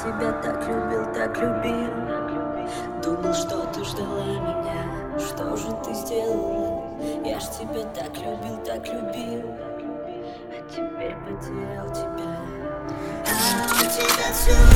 тебя так любил, так любил. Думал, что ты ждала меня, что же ты сделала? Я ж тебя так любил, так любил, а теперь потерял тебя. А у тебя все